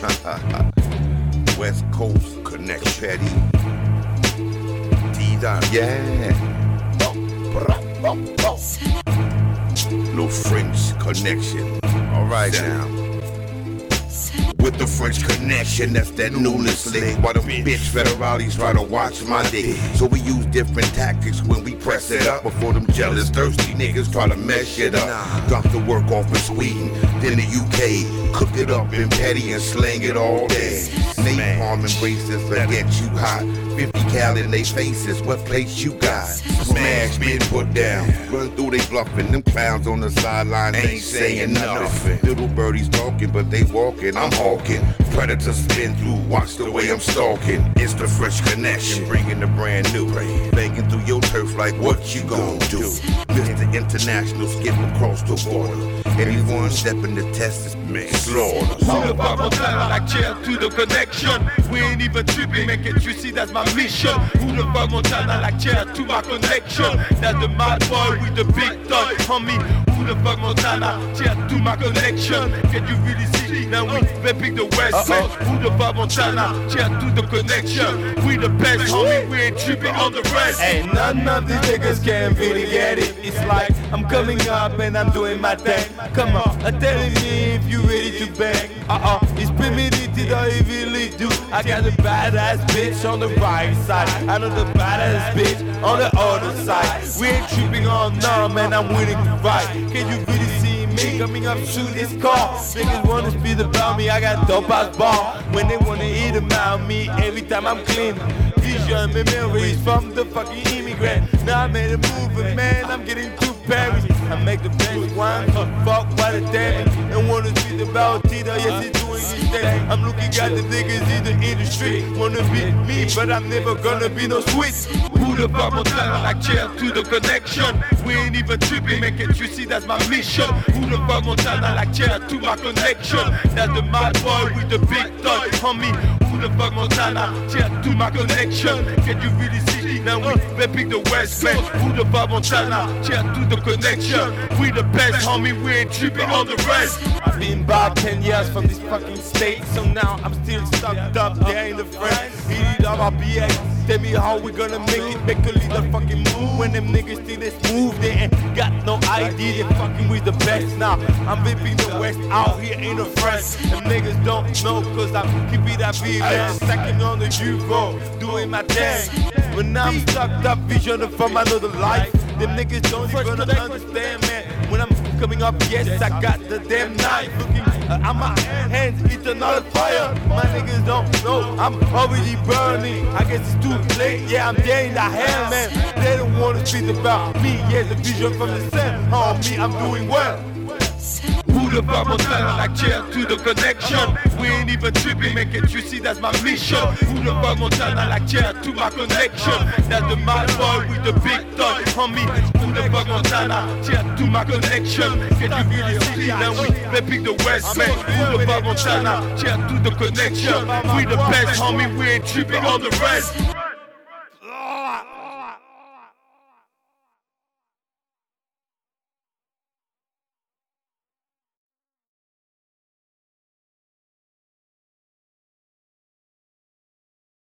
West Coast Connect Petty. D-Dot. Yeah. No French connection. Alright now. With the French connection, that's that newness slick. While them bitch federales try to watch my dick. So we use different tactics when we press it up. Before them jealous, thirsty niggas try to mess shit up. Drop the work off in Sweden, then the UK. Cook it up in Petty and slang it all day. Napalm embraces that get you hot. 50 cal in they faces, what place you got? Smash, been put down. Run through they bluffing, them clowns on the sideline ain't saying nothing. Little birdies talking, but they walking, I'm hawking. Predators spin through, watch the way I'm stalking. It's the French connection, bringing the brand new. Banging through your turf like what you gon' do? Mr. International, skip across the water. Anyone stepping the test is slaughter. Who the fuck Montana like chair to the connection? We ain't even tripping, man, can't you see that's my mission? Who the fuck Montana like chair to my connection? That's the mad boy with the big toy, homie. Who the fuck Montana chair to my connection? Can you really see? Now we repping the West Coast. Who the fuck Montana chair to the connection? We the best, homie, we ain't tripping on the rest. Ain't none of these niggas can really get it. It's like I'm coming up and I'm doing my thing. Come on, telling me if you ready to bang. It's premeditated or you really do. I got a badass bitch on the right side. I know the badass bitch on the other side. We ain't tripping on none, man, I'm winning the fight. Can you really see me coming up to this car? Niggas wanna speak about me, I got dope ass ball. When they wanna eat about me, every time I'm clean. Vision memories from the fucking immigrant. Now I made a move, and man, I'm getting to Paris. I make the best wine, fuck by the damn. And wanna speak about Tito, yes, he's doing his thing. I'm looking at the niggas in the industry. Wanna be me, but I'm never gonna be no Swiss. Who the fuck Montana like chair to the connection? We ain't even tripping, man, can't you see that's my mission? Who the fuck Montana like chair to my connection? That's the mad boy with the big toy, homie. Who the fuck Montana chair to my connection? Can you really see? Now we repping the West Coast. Who the fuck Montana chair to the connection? We the best, homie, we ain't tripping on the rest. I've been back 10 years from this fucking state, so now I'm still stuck up there in the front. Eat it up, I'll be at. Tell me how we gonna make it, make a little fucking move. When them niggas think they smooth, they ain't got no idea, they fucking with the best now. I'm ripping the West out here in the front. Them niggas don't know, cause I'm keeping that beat, man. Stacking on the U-Road, doing my thing. When I'm stuck up, vision from another life. Them niggas don't even understand, man. When I'm coming up, yes, I got the damn knife. Looking at my hands, it's another fire. My niggas don't know, I'm already burning. I guess it's too late, yeah, I'm there in the hand, man. They don't wanna speak about me, yeah, the vision from the sun. On me, I'm doing well. Who the fuck Montana like chair to the connection? We ain't even tripping, man, can't you see that's my mission? Who the fuck Montana like chair to my connection? That's the mad boy with the big toy, homie. Who the fuck Montana chair to my connection? Can you really see? Now we repping the West, man. Who the fuck Montana chair to the connection? We the best, homie, we ain't tripping on the rest.